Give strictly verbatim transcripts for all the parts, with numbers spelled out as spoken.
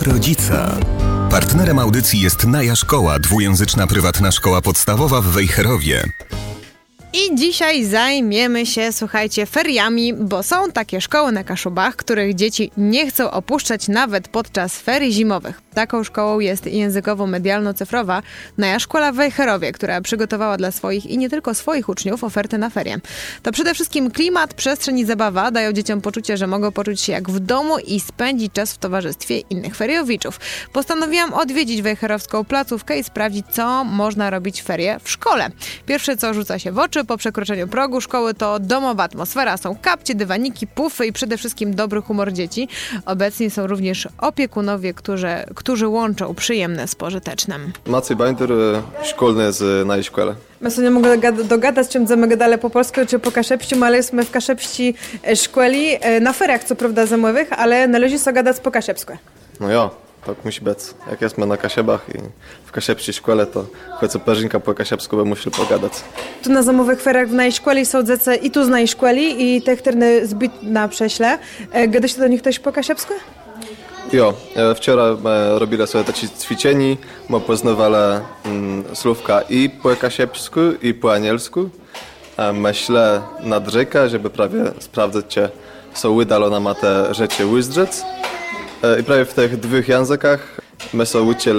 rodzica. Partnerem audycji jest Naja Szkoła, dwujęzyczna prywatna szkoła podstawowa w Wejherowie. I dzisiaj zajmiemy się, słuchajcie, feriami, bo są takie szkoły na Kaszubach, których dzieci nie chcą opuszczać nawet podczas ferii zimowych. Taką szkołą jest językowo-medialno-cyfrowa Naja Szkoła w Wejherowie, która przygotowała dla swoich i nie tylko swoich uczniów ofertę na ferie. To przede wszystkim klimat, przestrzeń i zabawa dają dzieciom poczucie, że mogą poczuć się jak w domu i spędzić czas w towarzystwie innych feriowiczów. Postanowiłam odwiedzić wejherowską placówkę i sprawdzić, co można robić w ferie w szkole. Pierwsze, co rzuca się w oczy po przekroczeniu progu szkoły, to domowa atmosfera. Są kapcie, dywaniki, pufy i przede wszystkim dobry humor dzieci. Obecni są również opiekunowie, którzy, którzy łączą przyjemne z pożytecznym. Maciej Binder, szkolny z Naja Szkoły. My sobie nie mogę dogadać, czym będziemy gadali po polsku czy po kaszepści, ale jesteśmy w kaszepści szkoli, na feriach co prawda zimowych, ale należy sobie gadać po kaszepsku. No ja. Tak musi być. Jak jesteśmy na Kasiebach i w Kasiepskiej szkole, to choć Perzynka po kasiepsku by musieli pogadać. Tu na zimowych feriach w Naja Szkoli są dzieci i tu z Naja Szkoli i te, które zbyt na prześle. Gada się do nich też po kasiepsku? Jo, wczoraj robili sobie takie ćwiczenie, my poznawali mm, słówka i po kasiepsku i po anielsku. Myślę nad rzekę, żeby prawie sprawdzić, czy są udało nam te rzeczy uzdrzeć. I prawie w tych dwóch językach my są uczyli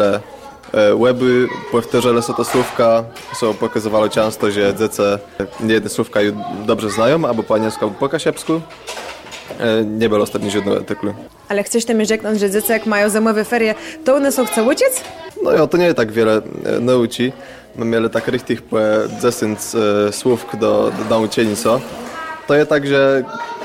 łeby, powtarzali są to słówka, są pokazywali często, że dzieci nie jedne słówka dobrze znają, albo po anielsku, albo po kasiepsku. Nie było ostatnio żadnego artyklu. Ale chcesz tam rzeknąć, że dzieci jak mają zimowe ferie, to one są chcą uczyć? No ja, to nie tak wiele nauczy. My mieli tak richtig po dziesięć słówk do, do nauczenia. To jest tak, że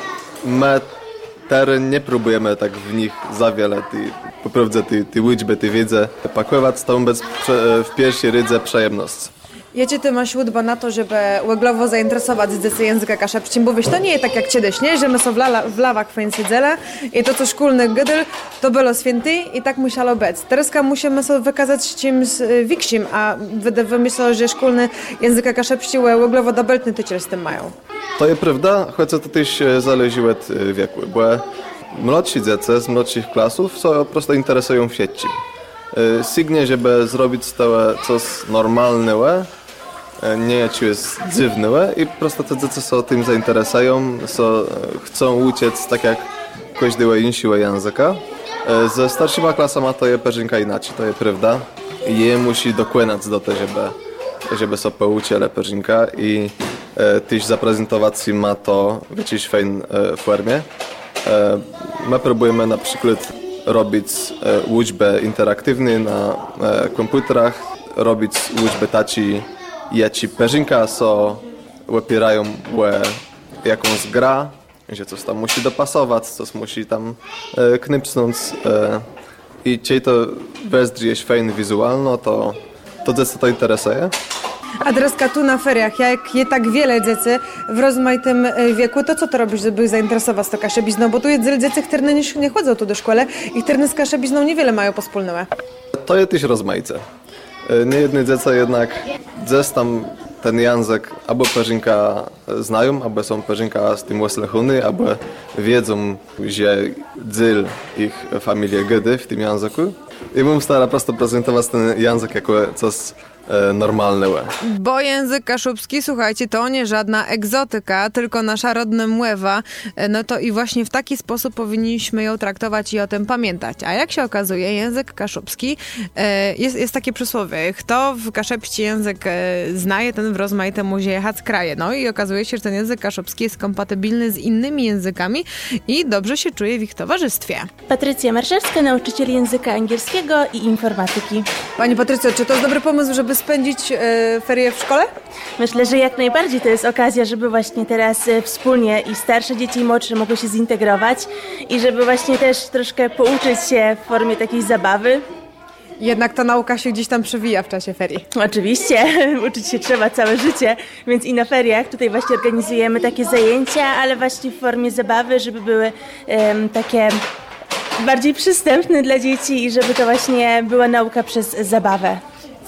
my teren nie próbujemy tak w nich za wiele, ty, poprawdza ty, ty liczby, ty wiedzę pakować, to być w pierwszej rydze przyjemność. Jakie ty masz łudba na to, żeby łeglowo zainteresować dzieci języka kaszepczym, bo wiesz, to nie jest tak jak kiedyś, nie? Że my są w, lala, w lawach fajnie siedzeli i to co szkolny gydel, to było święty i tak musiało być. Teraz musimy sobie wykazać czymś większym, a wymyślą, że szkolny języka kaszepczym łeglowo dobeltny tyciel z tym mają. To jest prawda, choć to też zależy od wieku, bo młodsi dzieci z młodszych klasów są po prostu interesują w sieci. Sygnie, żeby zrobić to coś normalnego, nie coś dziwnego i po prostu te dzieci są tym zainteresują, so, chcą uciec tak jak każdego innego języka. Ze starszyma klasama to jest Perzynka inaczej, to jest prawda. Je musi dokładać do tego, żeby, żeby sobie pouczyli Perzynka i e, też zaprezentować ma to w jakiejś fajnej e, formie. E, my próbujemy na przykład robić e, uczbę interaktywną na e, komputerach, robić uczbę taci, jaci Perzynka so opierają w jakąś gra, że coś tam musi dopasować, coś musi tam e, knypsnąć e, i czy to jest fajne wizualno, to to dzieci to interesuje. A teraz tu na feriach, jak jest tak wiele dzieci w rozmaitym wieku, to co to robisz, żeby zainteresować to kaszebizną? Bo tu jest wiele dzieci, które nie, nie chodzą tu do szkoły i które z kaszebizną niewiele mają pospólne. To jest też rozmaice. Nie jedne dzieci jednak gdzieś tam ten język albo Perzynka znają, albo są Perzynka z tym oslechony, albo wiedzą, że dziel ich familii gdy w tym języku. I bym starał po prostu prezentować ten język jako coś normalnego. Bo język kaszubski, słuchajcie, to nie żadna egzotyka, tylko nasza rodna mływa. No to i właśnie w taki sposób powinniśmy ją traktować i o tym pamiętać. A jak się okazuje, język kaszubski jest, jest takie przysłowie. Kto w kaszepści język znaje, ten w rozmaite muzie jechać kraje. No i okazuje się, że ten język kaszubski jest kompatybilny z innymi językami i dobrze się czuje w ich towarzystwie. Patrycja Marszewska, nauczyciel języka angielskiego i informatyki. Pani Patrycjo, czy to jest dobry pomysł, żeby spędzić e, ferie w szkole? Myślę, że jak najbardziej to jest okazja, żeby właśnie teraz e, wspólnie i starsze dzieci i młodsze mogły się zintegrować i żeby właśnie też troszkę pouczyć się w formie takiej zabawy. Jednak ta nauka się gdzieś tam przewija w czasie ferii. Oczywiście, uczyć się trzeba całe życie, więc i na feriach tutaj właśnie organizujemy takie zajęcia, ale właśnie w formie zabawy, żeby były um, takie bardziej przystępne dla dzieci i żeby to właśnie była nauka przez zabawę.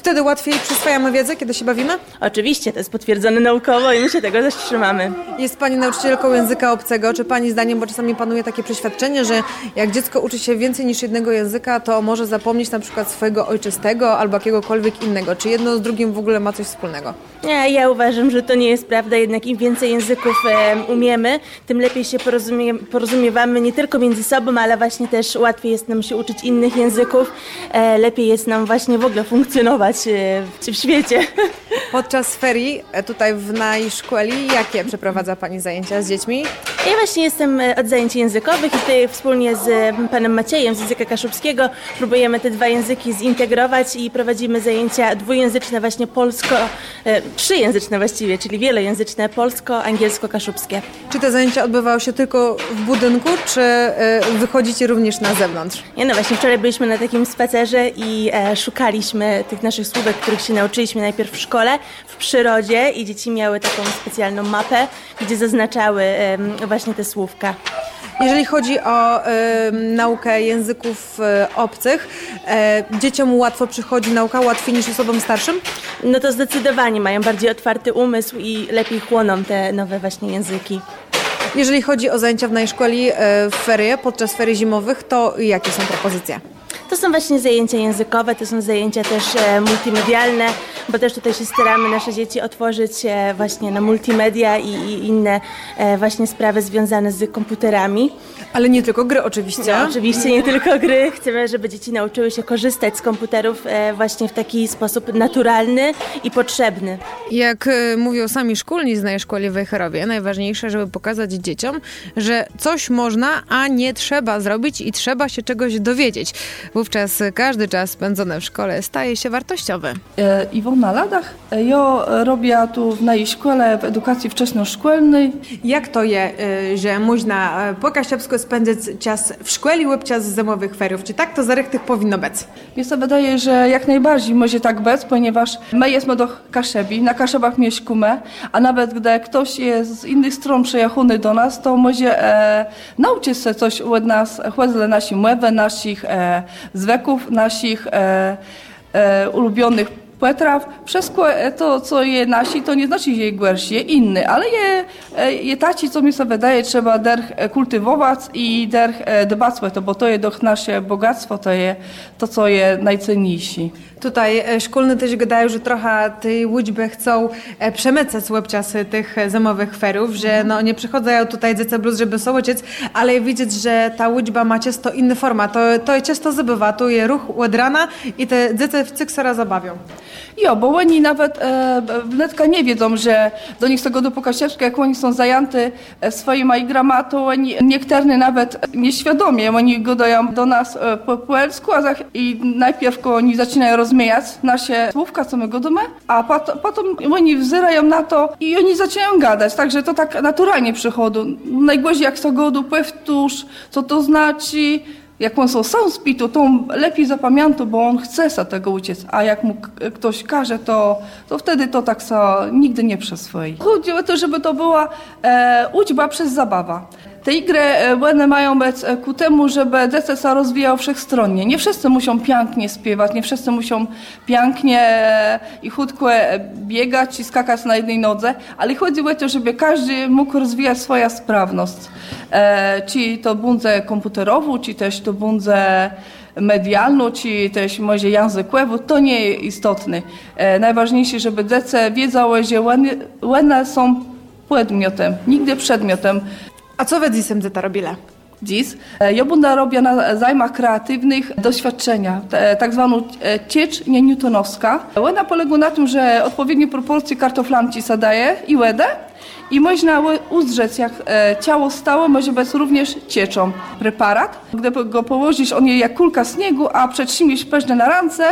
Wtedy łatwiej przyswajamy wiedzę, kiedy się bawimy? Oczywiście, to jest potwierdzone naukowo i my się tego też trzymamy. Jest Pani nauczycielką języka obcego. Czy Pani zdaniem, bo czasami panuje takie przeświadczenie, że jak dziecko uczy się więcej niż jednego języka, to może zapomnieć na przykład swojego ojczystego albo jakiegokolwiek innego. Czy jedno z drugim w ogóle ma coś wspólnego? Nie, ja uważam, że to nie jest prawda. Jednak im więcej języków e, umiemy, tym lepiej się porozumie, porozumiewamy nie tylko między sobą, ale właśnie też łatwiej jest nam się uczyć innych języków. E, lepiej jest nam właśnie w ogóle funkcjonować e, w, w świecie. Podczas ferii tutaj w Najszkoli, jakie przeprowadza Pani zajęcia z dziećmi? Ja właśnie jestem od zajęć językowych i tutaj wspólnie z panem Maciejem z języka kaszubskiego próbujemy te dwa języki zintegrować i prowadzimy zajęcia dwujęzyczne, właśnie polsko, e, trzyjęzyczne właściwie, czyli wielojęzyczne, polsko, angielsko, kaszubskie. Czy te zajęcia odbywały się tylko w budynku, czy y, wychodzicie również na zewnątrz? Nie, no właśnie wczoraj byliśmy na takim spacerze i e, szukaliśmy tych naszych słówek, których się nauczyliśmy najpierw w szkole, w przyrodzie i dzieci miały taką specjalną mapę, gdzie zaznaczały e, właśnie te słówka. Jeżeli chodzi o y, naukę języków y, obcych, y, dzieciom łatwo przychodzi nauka, łatwiej niż osobom starszym? No to zdecydowanie mają bardziej otwarty umysł i lepiej chłoną te nowe właśnie języki. Jeżeli chodzi o zajęcia w Najszkoli y, w ferie, podczas ferii zimowych, to jakie są propozycje? To są właśnie zajęcia językowe, to są zajęcia też e, multimedialne, bo też tutaj się staramy nasze dzieci otworzyć e, właśnie na multimedia i, i inne e, właśnie sprawy związane z komputerami. Ale nie tylko gry oczywiście. No, oczywiście nie tylko gry. Chcemy, żeby dzieci nauczyły się korzystać z komputerów e, właśnie w taki sposób naturalny i potrzebny. Jak y, mówią sami szkolni z Najszkoli w Wejherowie, najważniejsze, żeby pokazać dzieciom, że coś można, a nie trzeba zrobić i trzeba się czegoś dowiedzieć. Wówczas każdy czas spędzony w szkole staje się wartościowy. E, Iwona Ladach. E, Ja robię tu w Najszkole w edukacji wczesnoszkolnej. Jak to je, y, że można y, po kaszubsku spędzać czas w szkole lub czas zimowych feriów? Czy tak to zarychtych powinno być? Mnie się wydaje, że jak najbardziej może tak być, ponieważ my jesteśmy do Kaszebi, na Kaszebach mieszkamy, a nawet gdy ktoś jest z innych stron przyjechany do nas, to może e, nauczyć się coś od nas, chodzi nasi mływy, naszych e, zwieków, naszych e, e, ulubionych potraw. Wszystko to, co je nasi, to nie znaczy, że je gorsze, inne, ale je, je taci, co mi się wydaje, trzeba derch kultywować i derch dbać o to, bo to jest nasze bogactwo, to jest to, co jest najcenniejsze. Tutaj szkolny też gadają, że trochę tej łódźby chcą przemycać łebczasy tych zimowych ferów, że no nie przychodzą tutaj dzieci blues, żeby sołociec, ale widzieć, że ta łódźba ma często inny format. To, to je często zabywa, tu je ruch od rana i te dzieci w cyksora zabawią. Jo, bo oni nawet e, wnetka nie wiedzą, że do nich z tego do Pokasiewska, jak oni są zajęty swoimi igrama, to oni niektórzy nawet nieświadomie, oni gadają do nas e, po polsku, a za, i najpierw oni zaczynają rozmieniać nasze słówka, co my gadamy, a pot, potem oni wzyrają na to i oni zaczynają gadać, także to tak naturalnie przychodzi. Najgłośniej jak to godu, powtórz, co to znaczy. Jak on są sam spitu, to on lepiej zapamięta, bo on chce sa tego uciec, a jak mu ktoś każe, to, to wtedy to tak sa nigdy nie przyswoi. Chodzi o to, żeby to była e, uczba przez zabawa. Te igry one mają być ku temu, żeby dziecko się rozwijało wszechstronnie. Nie wszyscy muszą pięknie śpiewać, nie wszyscy muszą pięknie i chutko biegać i skakać na jednej nodze, ale chodzi o to, żeby każdy mógł rozwijać swoją sprawność. E, czy to bundzę komputerową, czy też to bundzę medialną, czy też może językową, to nie jest istotne. E, najważniejsze, żeby dzieci wiedziały, że one, one są przedmiotem, nigdy przedmiotem. A co wy dzisiaj dzieci robili? Dziś ja będę robiła na zajmach kreatywnych doświadczenia, tak zwaną ciecz nienewtonowska. Ona polega na tym, że odpowiednie proporcje kartoflanci się daje i łedę i można uzrzeć, jak ciało stałe może być również cieczą. Preparat, gdy go położysz, on jest jak kulka śniegu, a przedsięgniesz peżne na ręce,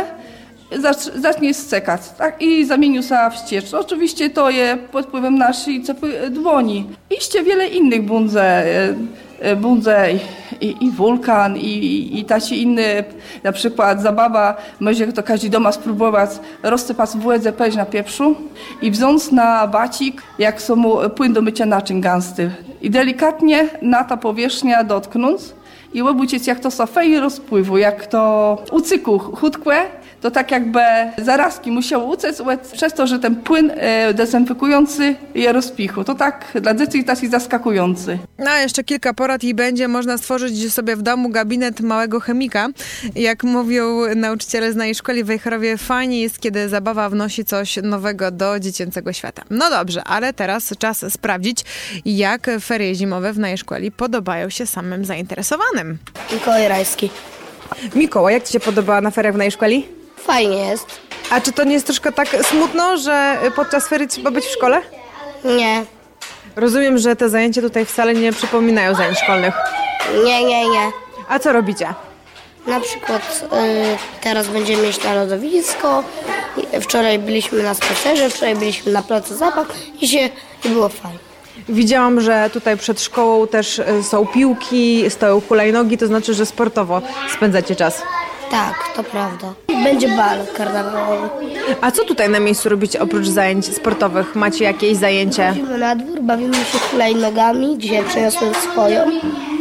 zacznie scekać, tak? I zamienił się w ciecz. Oczywiście to jest pod wpływem naszej dłoni. Iście wiele innych bundze, bundze i, i wulkan, i, i taci inny, na przykład zabawa, może to każdy doma spróbować, rozsypać w łedze peś na pieprzu i wziąć na bacik, jak są mu płyn do mycia naczyń gęsty. I delikatnie na ta powierzchnia dotknąć i obuciec, jak to safej rozpływu, jak to ucyku chudkłe, to tak jakby zarazki musiał uciec przez to, że ten płyn e, dezynfekujący je rozpichł. To tak dla dzieci taki zaskakujący. No, jeszcze kilka porad i będzie można stworzyć sobie w domu gabinet małego chemika. Jak mówią nauczyciele z naszej szkoli w Wejherowie, fajnie jest, kiedy zabawa wnosi coś nowego do dziecięcego świata. No dobrze, ale teraz czas sprawdzić, jak ferie zimowe w naszej szkoli podobają się samym zainteresowanym. Mikołaj Rajski. Mikołaj, jak ci się podobała na feriach w naszej szkoli? Fajnie jest. A czy to nie jest troszkę tak smutno, że podczas ferii trzeba być w szkole? Nie, Rozumiem, że te zajęcia tutaj wcale nie przypominają zajęć szkolnych. nie, nie, nie. A co robicie? Na przykład y, teraz będziemy iść na lodowisko. Wczoraj byliśmy na spacerze, wczoraj byliśmy na placu zabaw i się i było fajnie. Widziałam, że tutaj przed szkołą też y, są piłki, stoją hulajnogi, to znaczy, że sportowo spędzacie czas. Tak, to prawda. Będzie bal karnawałowy. A co tutaj na miejscu robicie oprócz zajęć sportowych? Macie jakieś zajęcie? Chodzimy na dwór, bawimy się hulajnogami. Dzisiaj przeniosłem swoją.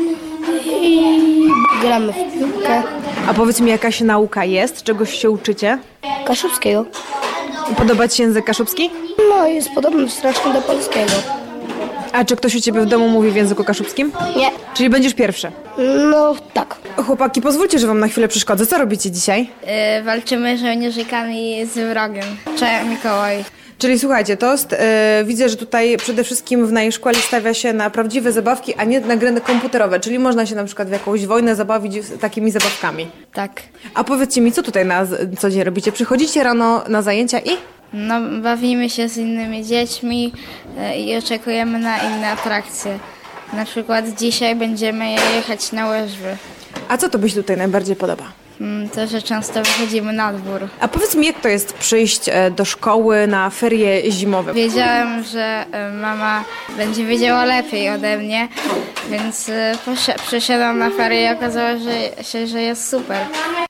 I gramy w piłkę. A powiedz mi, jakaś nauka jest? Czegoś się uczycie? Kaszubskiego. Podoba ci się język kaszubski? No, jest podobny strasznie do polskiego. A czy ktoś u ciebie w domu mówi w języku kaszubskim? Nie. Czyli będziesz pierwszy. No, tak. Chłopaki, pozwólcie, że wam na chwilę przeszkodzę. Co robicie dzisiaj? Yy, walczymy żołnierzykami z wrogiem. Cześć Mikołaj. Czyli słuchajcie, tost, yy, widzę, że tutaj przede wszystkim w naszej szkole stawia się na prawdziwe zabawki, a nie na gry komputerowe, czyli można się na przykład w jakąś wojnę zabawić takimi zabawkami. Tak. A powiedzcie mi, co tutaj na z- co dzień robicie? Przychodzicie rano na zajęcia i? No, bawimy się z innymi dziećmi yy, i oczekujemy na inne atrakcje. Na przykład dzisiaj będziemy jechać na łyżwy. A co tobie się tutaj najbardziej podoba? Mm, To, że często wychodzimy na dwór. A powiedz mi, jak to jest przyjść e, do szkoły na ferie zimowe? Wiedziałem, że yy, mama będzie wiedziała lepiej ode mnie, więc yy, posze- przyszedłem na ferie i okazało że, się, że jest super.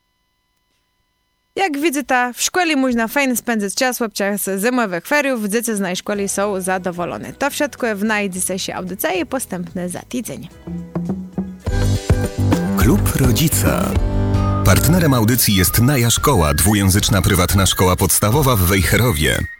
Jak widzę, w szkole można fajnie spędzić czas podczas zimowych feriów. Dzieci z naszej szkoły są zadowolone. To wszystko w naszej dzisiejszej audycji, postępne za tydzień. Klub Rodzica. Partnerem audycji jest Naja Szkoła, dwujęzyczna prywatna szkoła podstawowa w Wejherowie.